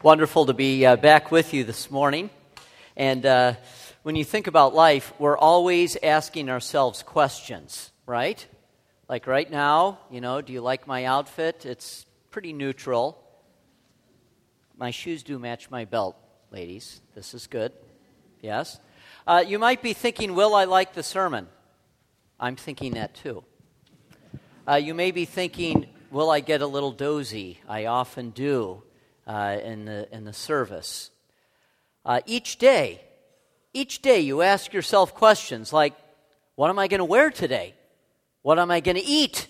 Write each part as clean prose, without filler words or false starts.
Wonderful to be back with you this morning. And when you think about life, we're always asking ourselves questions, right? Like right now, do you like my outfit? It's pretty neutral. My shoes do match my belt, ladies. This is good. Yes. You might be thinking, will I like the sermon? I'm thinking that too. You may be thinking, will I get a little dozy? I often do. In the service. Each day you ask yourself questions like, what am I going to wear today? What am I going to eat?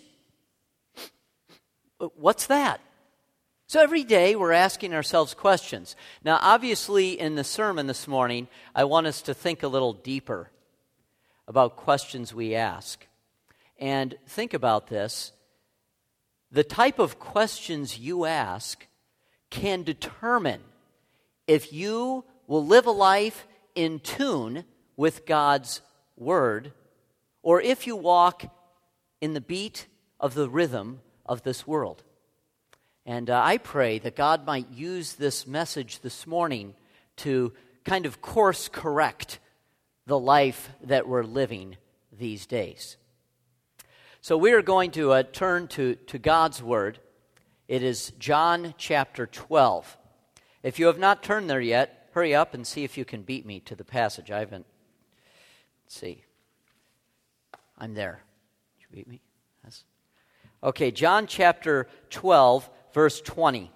What's that? So every day we're asking ourselves questions. Now, obviously, in the sermon this morning, I want us to think a little deeper about questions we ask. And think about this. The type of questions you ask can determine if you will live a life in tune with God's Word, or if you walk in the beat of the rhythm of this world. And I pray that God might use this message this morning to kind of course correct the life that we're living these days. So we are going to turn to God's Word. It is John chapter 12. If you have not turned there yet, hurry up and see if you can beat me to the passage. I haven't. Let's see. I'm there. Did you beat me? Yes. Okay, John chapter 12, verse 20.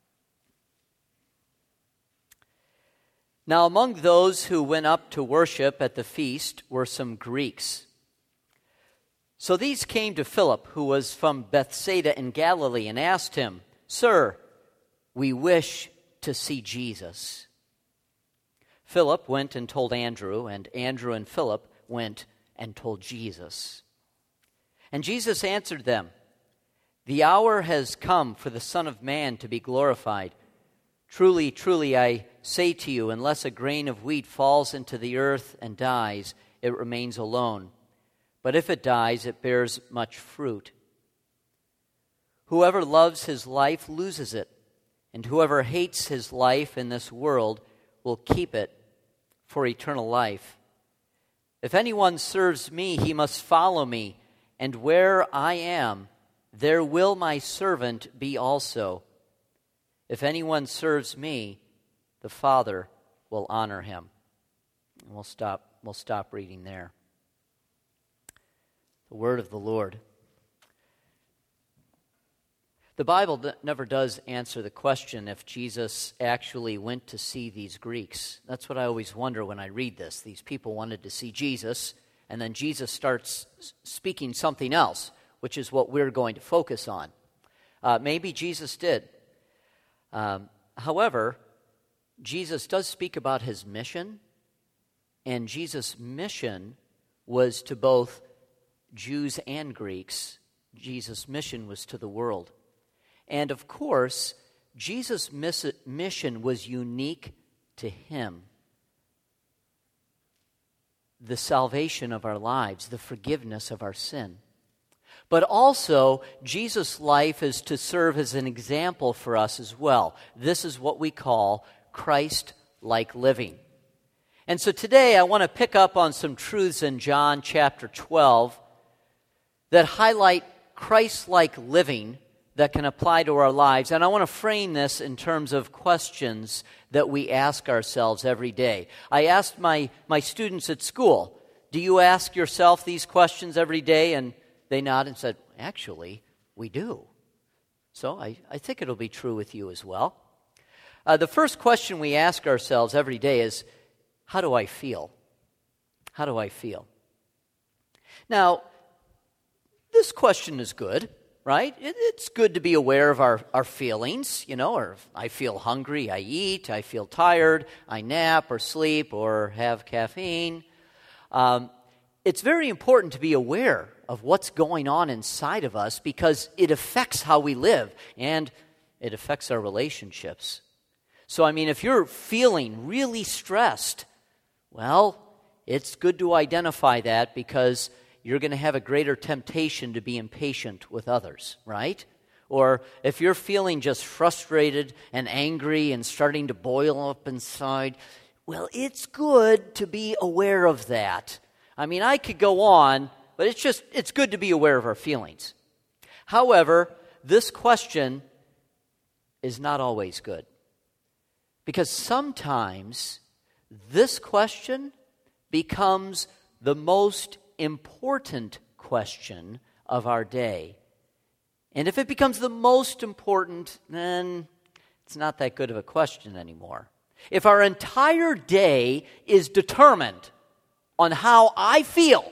Now among those who went up to worship at the feast were some Greeks. So these came to Philip, who was from Bethsaida in Galilee, and asked him, "Sir, we wish to see Jesus." Philip went and told Andrew, and Andrew and Philip went and told Jesus. And Jesus answered them, "The hour has come for the Son of Man to be glorified. Truly, truly, I say to you, unless a grain of wheat falls into the earth and dies, it remains alone. But if it dies, it bears much fruit. Whoever loves his life loses it, and whoever hates his life in this world will keep it for eternal life. If anyone serves me, he must follow me, and where I am, there will my servant be also. If anyone serves me, the Father will honor him." And we'll stop reading there. The word of the Lord. The Bible never does answer the question if Jesus actually went to see these Greeks. That's what I always wonder when I read this. These people wanted to see Jesus, and then Jesus starts speaking something else, which is what we're going to focus on. Maybe Jesus did. However, Jesus does speak about his mission, and Jesus' mission was to both Jews and Greeks. Jesus' mission was to the world. And of course, Jesus' mission was unique to him. The salvation of our lives, the forgiveness of our sin. But also, Jesus' life is to serve as an example for us as well. This is what we call Christ-like living. And so today I want to pick up on some truths in John chapter 12 that highlight Christ-like living that can apply to our lives. And I want to frame this in terms of questions that we ask ourselves every day. I asked my students at school, do you ask yourself these questions every day? And they nodded and said, actually, we do. So I think it'll be true with you as well. The first question we ask ourselves every day is, how do I feel? How do I feel? Now, this question is good, right? It's good to be aware of our feelings, or if I feel hungry, I eat, I feel tired, I nap or sleep or have caffeine. It's very important to be aware of what's going on inside of us because it affects how we live and it affects our relationships. So, if you're feeling really stressed, well, it's good to identify that because you're going to have a greater temptation to be impatient with others, right? or if you're feeling just frustrated and angry and starting to boil up inside, well, it's good to be aware of that. I mean, I could go on, but it's good to be aware of our feelings. However, this question is not always good. Because sometimes this question becomes the most important question of our day. And if it becomes the most important, then it's not that good of a question anymore. If our entire day is determined on how I feel,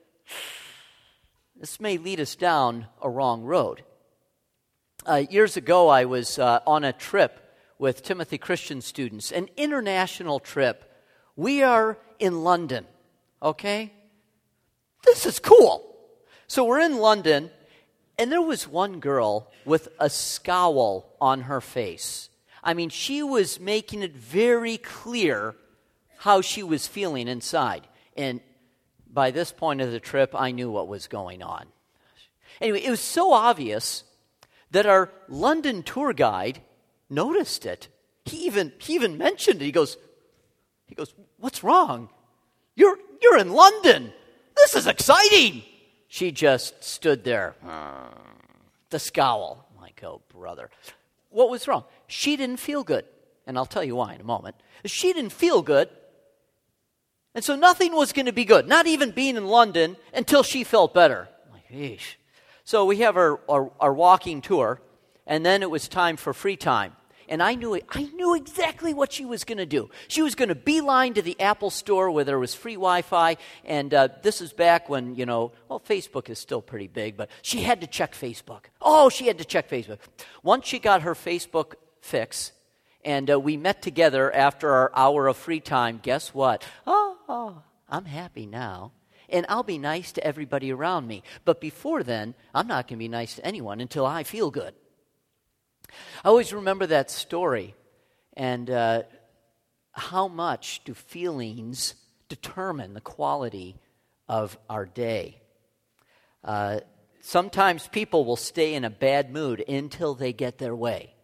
this may lead us down a wrong road. Years ago, I was on a trip with Timothy Christian students, an international trip. We are in London, okay? This is cool. So we're in London, and there was one girl with a scowl on her face. I mean, she was making it very clear how she was feeling inside. And by this point of the trip, I knew what was going on. Anyway, it was so obvious that our London tour guide noticed it. He even mentioned it. He goes, "What's wrong? You're in London. This is exciting." She just stood there, the scowl. I'm like, oh, brother. What was wrong? She didn't feel good. And I'll tell you why in a moment. She didn't feel good. And so nothing was going to be good, not even being in London, until she felt better. I'm like, eesh. So we have our walking tour, and then it was time for free time. And I knew exactly what she was going to do. She was going to beeline to the Apple store where there was free Wi-Fi, and this is back when, Facebook is still pretty big, but she had to check Facebook. Oh, she had to check Facebook. Once she got her Facebook fix, and we met together after our hour of free time, guess what? Oh, I'm happy now, and I'll be nice to everybody around me. But before then, I'm not going to be nice to anyone until I feel good. I always remember that story, and how much do feelings determine the quality of our day? Sometimes people will stay in a bad mood until they get their way.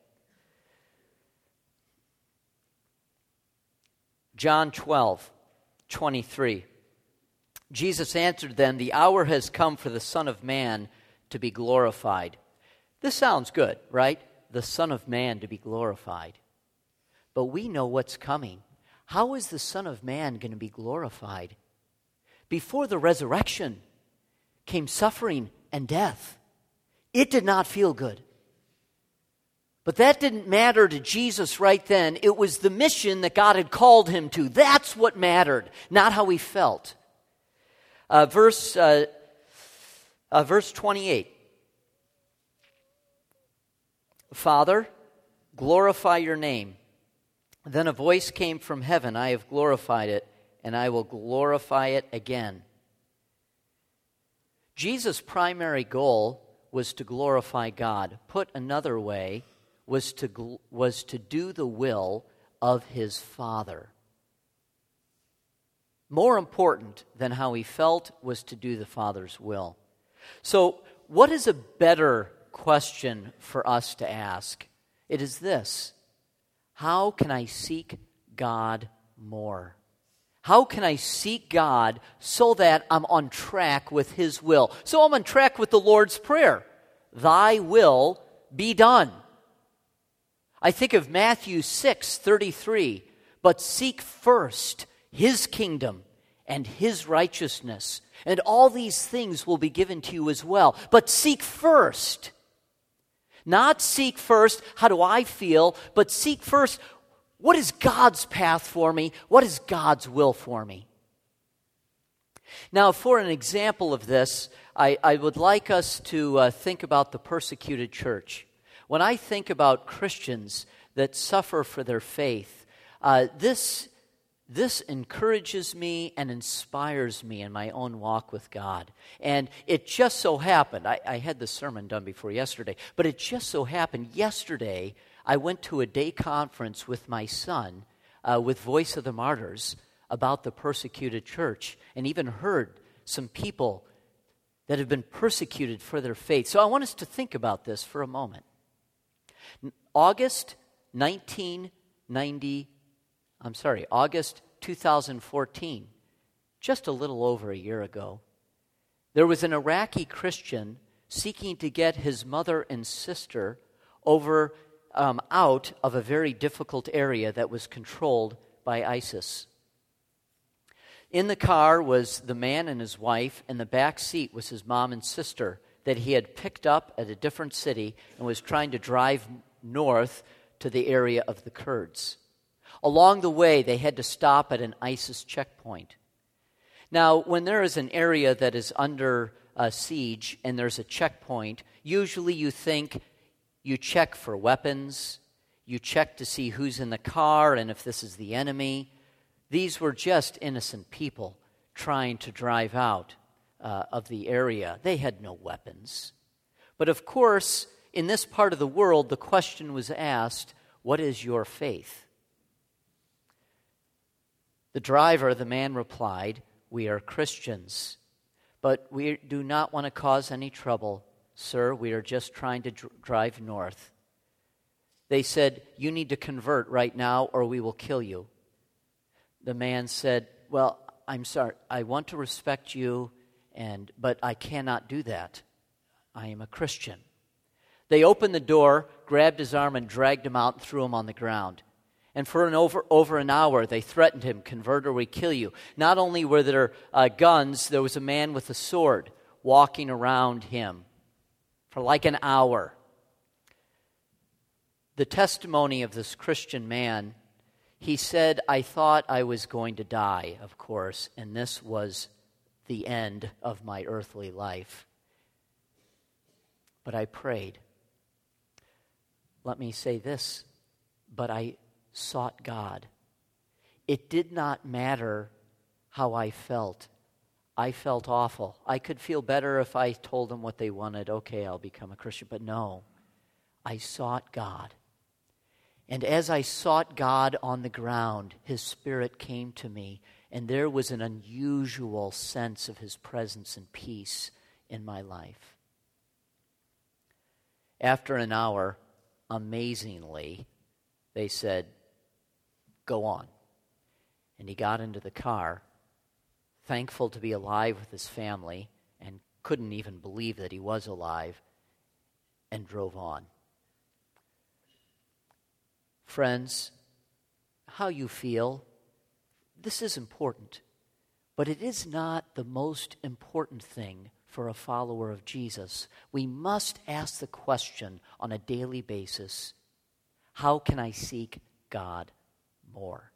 John 12:23. Jesus answered them, "The hour has come for the Son of Man to be glorified." This sounds good, right? The Son of Man to be glorified. But we know what's coming. How is the Son of Man going to be glorified? Before the resurrection came suffering and death. It did not feel good. But that didn't matter to Jesus right then. It was the mission that God had called him to. That's what mattered, not how he felt. Verse 28. "Father, glorify your name." Then a voice came from heaven, "I have glorified it, and I will glorify it again." Jesus' primary goal was to glorify God. Put another way, was to do the will of his Father. More important than how he felt was to do the Father's will. So, what is a better question for us to ask? It is this: how can I seek God more? How can I seek God so that I'm on track with his will? So I'm on track with the Lord's Prayer. Thy will be done. I think of Matthew 6:33. But seek first his kingdom and his righteousness, and all these things will be given to you as well. But seek first. Not seek first, how do I feel, but seek first, what is God's path for me? What is God's will for me? Now, for an example of this, I would like us to think about the persecuted church. When I think about Christians that suffer for their faith, this encourages me and inspires me in my own walk with God. And it just so happened, I had the sermon done before yesterday, but it just so happened yesterday I went to a day conference with my son with Voice of the Martyrs about the persecuted church, and even heard some people that have been persecuted for their faith. So I want us to think about this for a moment. August 2014, just a little over a year ago, there was an Iraqi Christian seeking to get his mother and sister out of a very difficult area that was controlled by ISIS. In the car was the man and his wife, and the back seat was his mom and sister that he had picked up at a different city and was trying to drive north to the area of the Kurds. Along the way, they had to stop at an ISIS checkpoint. Now, when there is an area that is under siege and there's a checkpoint, usually you think you check for weapons, you check to see who's in the car and if this is the enemy. These were just innocent people trying to drive out of the area. They had no weapons. But of course, in this part of the world, the question was asked, what is your faith? The driver, the man replied, we are Christians, but we do not want to cause any trouble. Sir, we are just trying to drive north. They said, you need to convert right now or we will kill you. The man said, well, I'm sorry, I want to respect you, but I cannot do that. I am a Christian. They opened the door, grabbed his arm, and dragged him out and threw him on the ground. And for over an hour, they threatened him, convert or we kill you. Not only were there guns, there was a man with a sword walking around him for like an hour. The testimony of this Christian man, he said, I thought I was going to die, of course, and this was the end of my earthly life. But I prayed. Let me say this, but I sought God. It did not matter how I felt. I felt awful. I could feel better if I told them what they wanted. Okay, I'll become a Christian. But no, I sought God. And as I sought God on the ground, His Spirit came to me, and there was an unusual sense of His presence and peace in my life. After an hour, amazingly, they said, go on. And he got into the car, thankful to be alive with his family, and couldn't even believe that he was alive, and drove on. Friends, how you feel, this is important, but it is not the most important thing for a follower of Jesus. We must ask the question on a daily basis, how can I seek God more?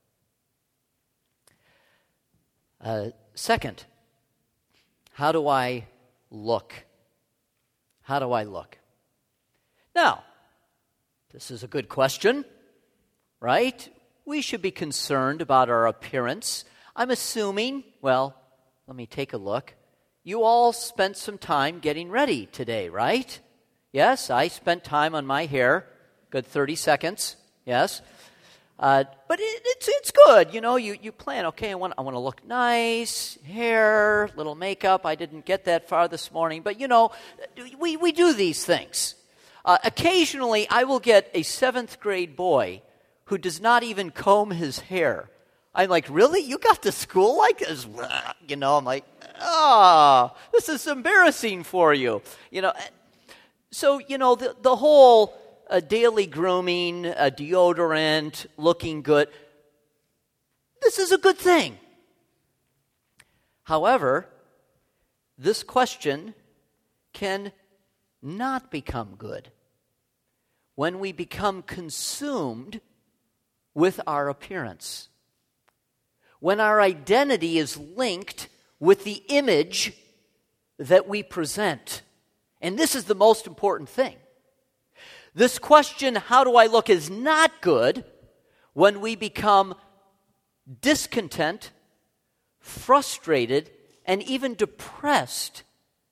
Second, how do I look? How do I look? Now, this is a good question, right? We should be concerned about our appearance. I'm assuming, well, let me take a look. You all spent some time getting ready today, right? Yes, I spent time on my hair, good 30 seconds, yes. But it's good, you know, you plan, okay, I want to look nice, hair, little makeup. I didn't get that far this morning, but you know, we do these things. Occasionally, I will get a 7th grade boy who does not even comb his hair. I'm like, really? You got to school like this? You know, I'm like, this is embarrassing for you. You know, so, you know, the whole daily grooming, deodorant, looking good, this is a good thing. However, this question can not become good when we become consumed with our appearance. When our identity is linked with the image that we present. And this is the most important thing. This question, how do I look, is not good when we become discontent, frustrated, and even depressed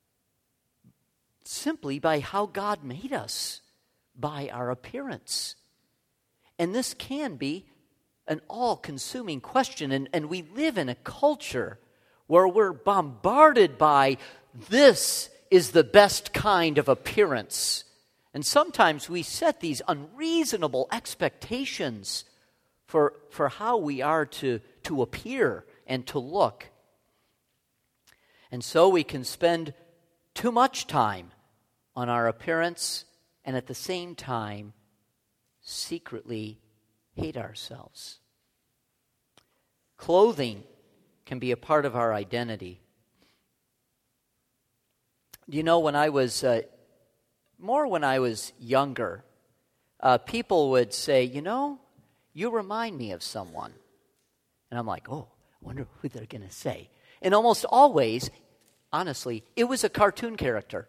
simply by how God made us, by our appearance. And this can be an all-consuming question, and we live in a culture where we're bombarded by this is the best kind of appearance. And sometimes we set these unreasonable expectations for how we are to appear and to look. And so we can spend too much time on our appearance and at the same time secretly hate ourselves. Clothing can be a part of our identity. You know, when I was younger, people would say, you know, you remind me of someone. And I'm like, oh, I wonder who they're going to say. And almost always, honestly, it was a cartoon character.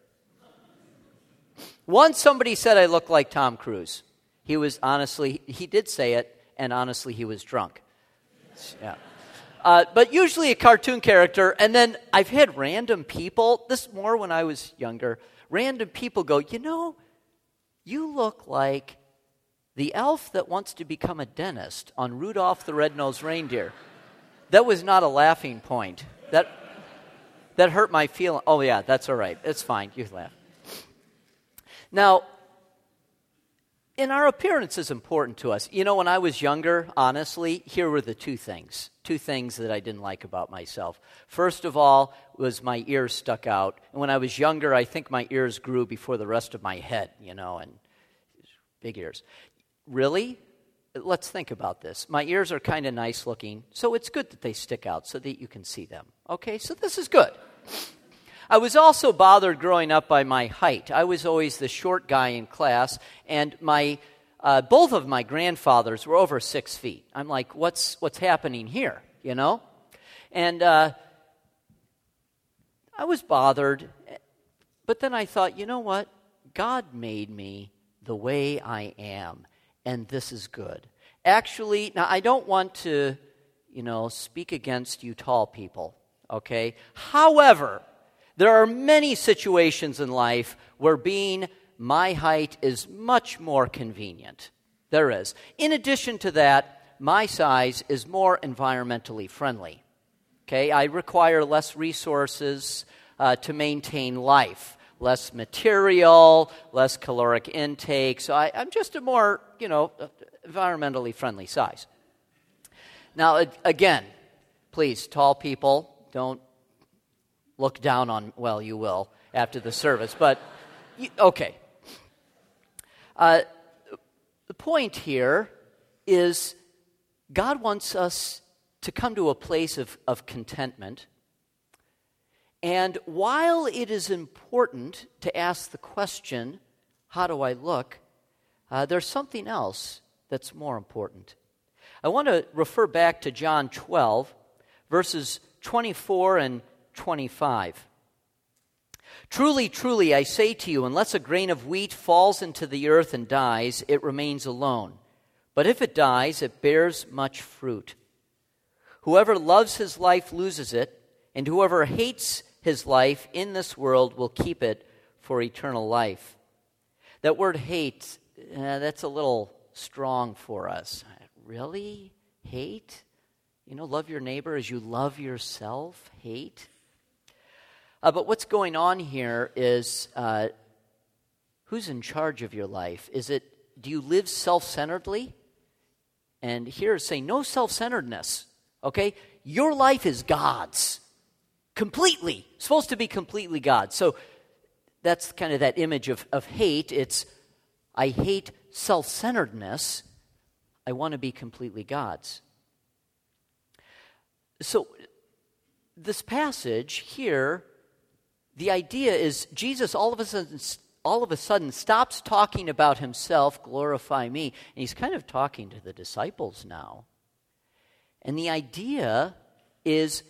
Once somebody said I looked like Tom Cruise. He did say it, and honestly, he was drunk. Yeah. But usually a cartoon character, and then I've had random people, this more when I was younger, random people go, you know, you look like the elf that wants to become a dentist on Rudolph the Red-Nosed Reindeer. That was not a laughing point. That hurt my feeling. Oh, yeah, that's all right. It's fine. You laugh. Now, and our appearance is important to us. You know, when I was younger, honestly, here were the two things that I didn't like about myself. First of all was my ears stuck out. And when I was younger, I think my ears grew before the rest of my head, you know, and big ears. Really? Let's think about this. My ears are kind of nice looking, so it's good that they stick out so that you can see them. Okay, so this is good. I was also bothered growing up by my height. I was always the short guy in class, and both of my grandfathers were over 6 feet. I'm like, what's happening here, you know? And I was bothered, but then I thought, you know what? God made me the way I am, and this is good. Actually, now I don't want to, speak against you tall people, okay? However, there are many situations in life where being my height is much more convenient. There is. In addition to that, my size is more environmentally friendly. Okay, I require less resources to maintain life, less material, less caloric intake. So I'm just a more, environmentally friendly size. Now, again, please, tall people, don't look down on, well, you will after the service, but, okay. The point here is God wants us to come to a place of contentment. And while it is important to ask the question, how do I look, there's something else that's more important. I want to refer back to John 12, verses 24 and 25. Truly, truly, I say to you, unless a grain of wheat falls into the earth and dies, it remains alone. But if it dies, it bears much fruit. Whoever loves his life loses it, and whoever hates his life in this world will keep it for eternal life. That word hate, that's a little strong for us. Really? Hate? Love your neighbor as you love yourself? Hate? But what's going on here is who's in charge of your life? Do you live self-centeredly? And here it's saying no self-centeredness, okay? Your life is God's. Completely. Supposed to be completely God's. So that's kind of that image of hate. It's, I hate self-centeredness. I want to be completely God's. So this passage here, the idea is Jesus all of a sudden stops talking about himself, glorify me, and he's kind of talking to the disciples now. And the idea is,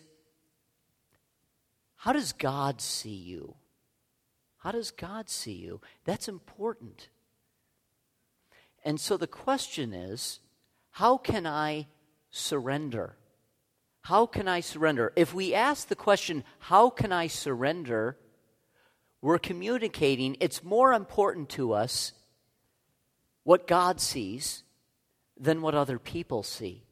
how does God see you? How does God see you? That's important. And so the question is, how can I surrender? How can I surrender? If we ask the question, how can I surrender, we're communicating it's more important to us what God sees than what other people see.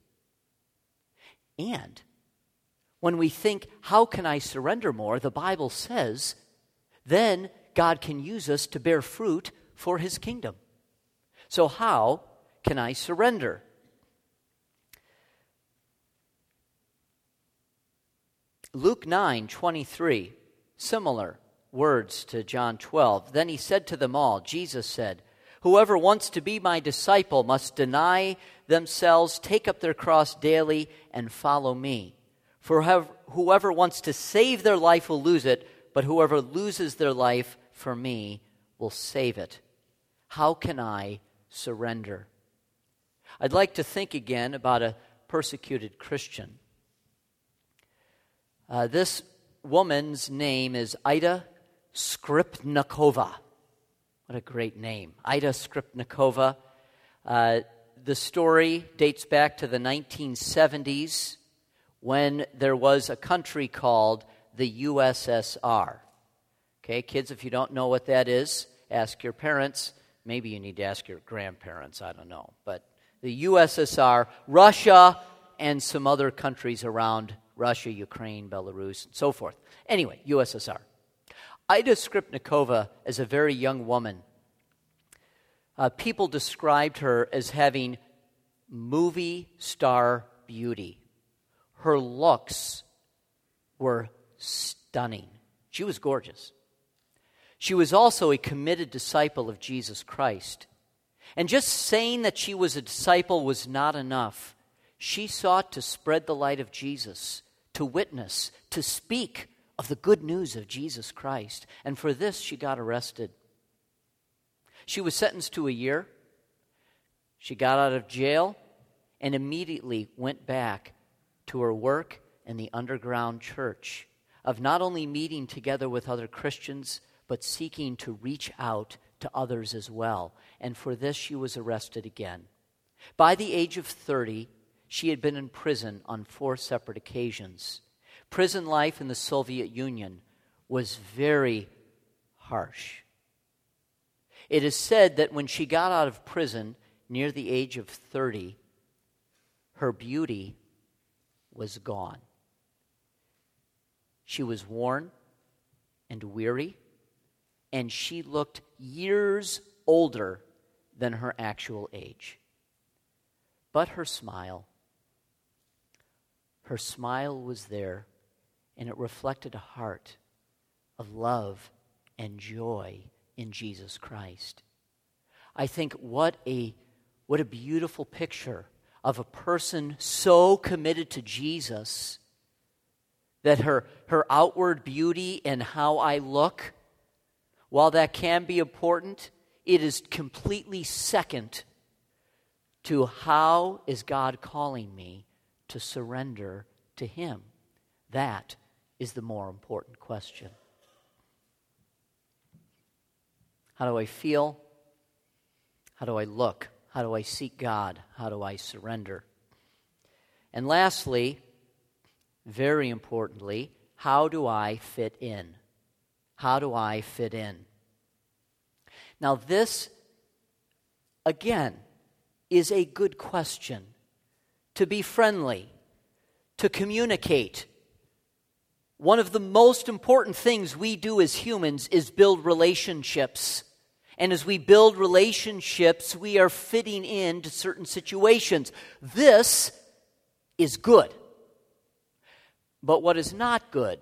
And when we think, how can I surrender more, the Bible says, then God can use us to bear fruit for his kingdom. So how can I surrender? Luke 9:23, similar words to John 12. Then he said to them all, Jesus said, "Whoever wants to be my disciple must deny themselves, take up their cross daily, and follow me. For whoever wants to save their life will lose it, but whoever loses their life for me will save it." How can I surrender? I'd like to think again about a persecuted Christian. This woman's name is Ida Skripnikova. What a great name. Ida Skripnikova. The story dates back to the 1970s when there was a country called the USSR. Okay, kids, if you don't know what that is, ask your parents. Maybe you need to ask your grandparents, I don't know. But the USSR, Russia, and some other countries around Russia, Ukraine, Belarus, and so forth. Anyway, USSR. Ida Skripnikova, as a very young woman, people described her as having movie star beauty. Her looks were stunning. She was gorgeous. She was also a committed disciple of Jesus Christ. And just saying that she was a disciple was not enough. She sought to spread the light of Jesus, to witness, to speak of the good news of Jesus Christ. And for this, she got arrested. She was sentenced to a year. She got out of jail and immediately went back to her work in the underground church, of not only meeting together with other Christians, but seeking to reach out to others as well. And for this, she was arrested again. By the age of 30, she had been in prison on 4 separate occasions. Prison life in the Soviet Union was very harsh. It is said that when she got out of prison near the age of 30, her beauty was gone. She was worn and weary, and she looked years older than her actual age. But her smile was there, and it reflected a heart of love and joy in Jesus Christ. I think what a beautiful picture of a person so committed to Jesus that her outward beauty and how I look, while that can be important, it is completely second to how is God calling me to surrender to Him. That is the more important question. How do I feel? How do I look? How do I seek God? How do I surrender? And lastly, very importantly, how do I fit in? How do I fit in? Now this, again, is a good question. To be friendly, to communicate. One of the most important things we do as humans is build relationships. And as we build relationships, we are fitting into certain situations. This is good. But what is not good,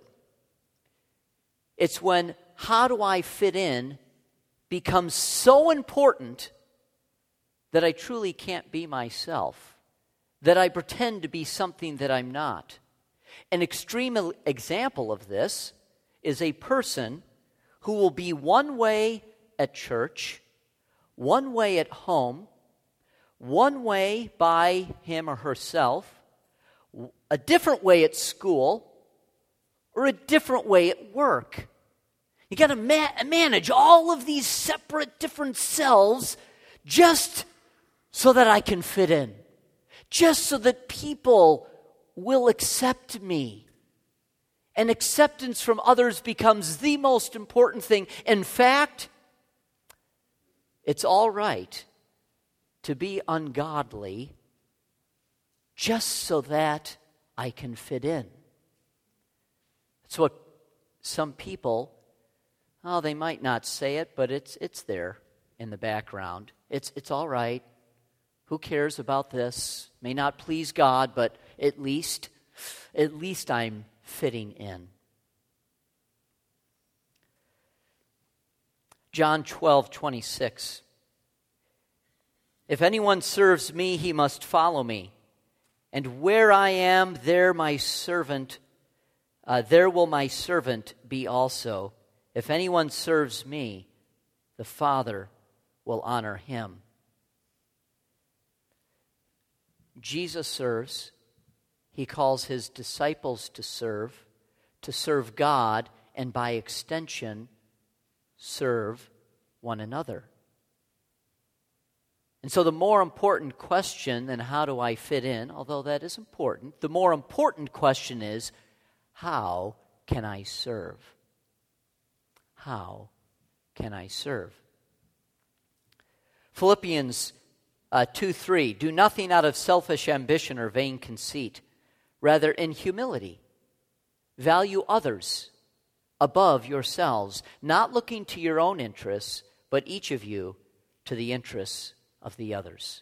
it's when how do I fit in becomes so important that I truly can't be myself, that I pretend to be something that I'm not. An extreme example of this is a person who will be one way at church, one way at home, one way by him or herself, a different way at school, or a different way at work. You got to manage all of these separate different selves just so that I can fit in, just so that people will accept me. And acceptance from others becomes the most important thing. In fact, it's all right to be ungodly just so that I can fit in. That's what some people, they might not say it, but it's there. in the background. It's all right. Who cares about this? May not please God, but at least I'm fitting in. John 12:26. If anyone serves me, he must follow me. And where I am, there will my servant be also. If anyone serves me, the Father will honor him. Jesus serves. He calls his disciples to serve God, and by extension, serve one another. And so the more important question than how do I fit in, although that is important, the more important question is, how can I serve? How can I serve? Philippians 2:3, do nothing out of selfish ambition or vain conceit. Rather, in humility, value others above yourselves, not looking to your own interests, but each of you to the interests of the others.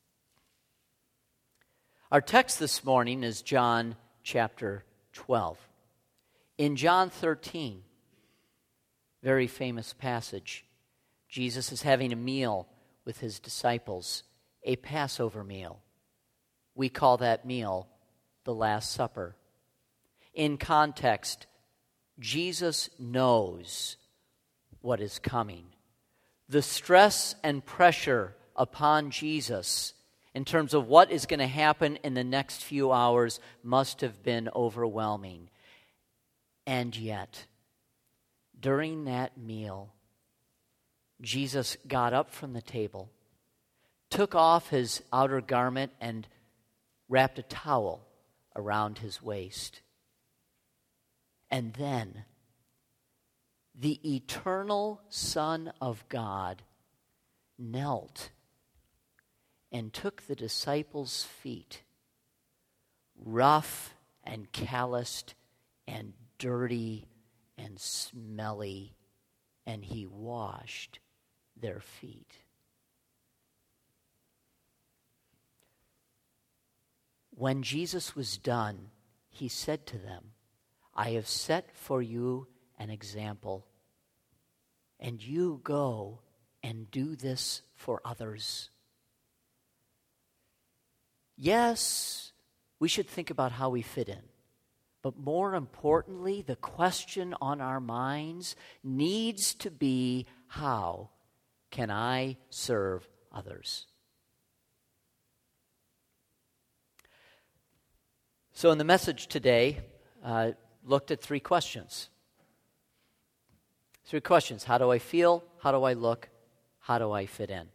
Our text this morning is John chapter 12. In John 13, very famous passage, Jesus is having a meal with his disciples, a Passover meal. We call that meal the Last Supper. In context, Jesus knows what is coming. The stress and pressure upon Jesus in terms of what is going to happen in the next few hours must have been overwhelming. And yet, during that meal, Jesus got up from the table, took off his outer garment, and wrapped a towel around his waist. And then, the eternal Son of God knelt and took the disciples' feet, rough and calloused and dirty and smelly, and he washed their feet. When Jesus was done, he said to them, I have set for you an example, and you go and do this for others. Yes, we should think about how we fit in. But more importantly, the question on our minds needs to be, how can I serve others? So in the message today, looked at three questions. Three questions. How do I feel? How do I look? How do I fit in?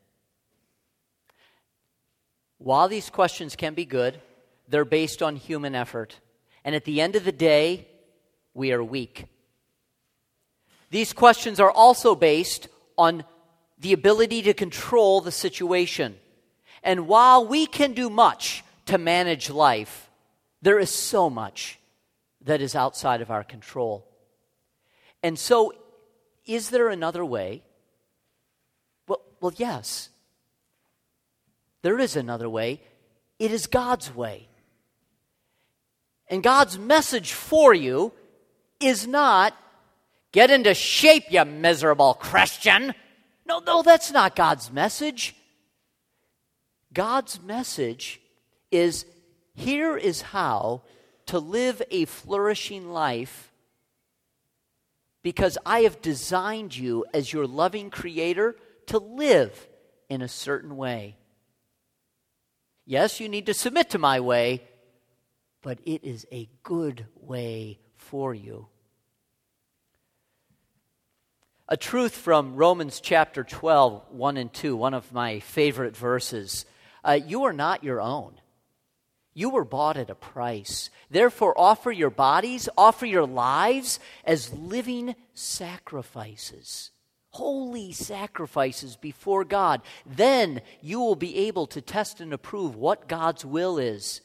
While these questions can be good, they're based on human effort. And at the end of the day, we are weak. These questions are also based on the ability to control the situation. And while we can do much to manage life, there is so much that is outside of our control. And so, is there another way? Well, yes. There is another way. It is God's way. And God's message for you is not, get into shape, you miserable Christian. No, that's not God's message. God's message is, here is how to live a flourishing life, because I have designed you as your loving Creator to live in a certain way. Yes, you need to submit to my way, but it is a good way for you. A truth from Romans chapter 12, 1 and 2, one of my favorite verses. You are not your own. You were bought at a price. Therefore, offer your bodies, offer your lives as living sacrifices, holy sacrifices before God. Then you will be able to test and approve what God's will is.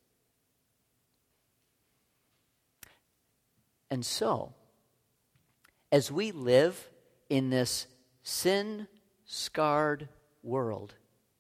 And so, as we live in this sin scarred world.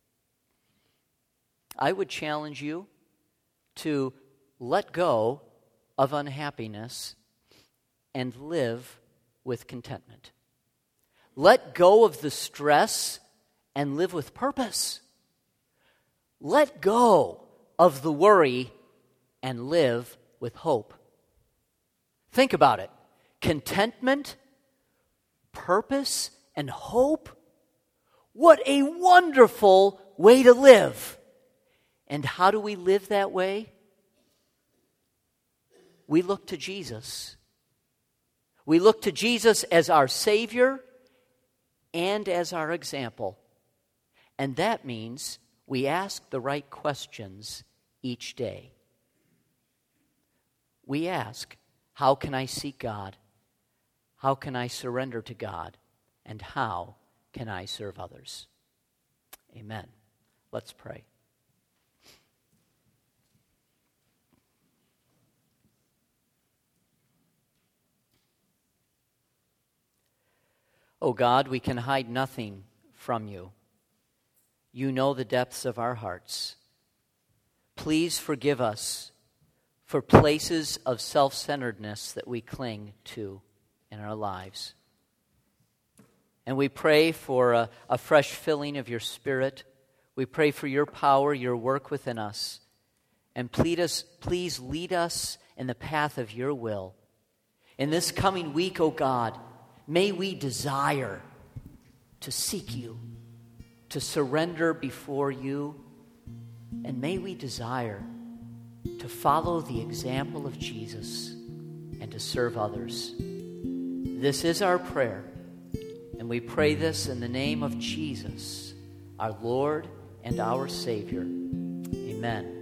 I would challenge you to let go of unhappiness and live with contentment. Let go of the stress and live with purpose. Let go of the worry and live with hope. Think about it. Contentment, purpose, and hope. What a wonderful way to live. And how do we live that way? We look to Jesus. We look to Jesus as our Savior and as our example. And that means we ask the right questions each day. We ask, how can I seek God? How can I surrender to God? And how can I serve others? Amen. Let's pray. Oh God, we can hide nothing from you. You know the depths of our hearts. Please forgive us for places of self-centeredness that we cling to in our lives. And we pray for a fresh filling of your Spirit. We pray for your power, your work within us. And please lead us in the path of your will. In this coming week, O God, may we desire to seek you, to surrender before you, and may we desire to follow the example of Jesus and to serve others. This is our prayer, and we pray this in the name of Jesus, our Lord and our Savior. Amen.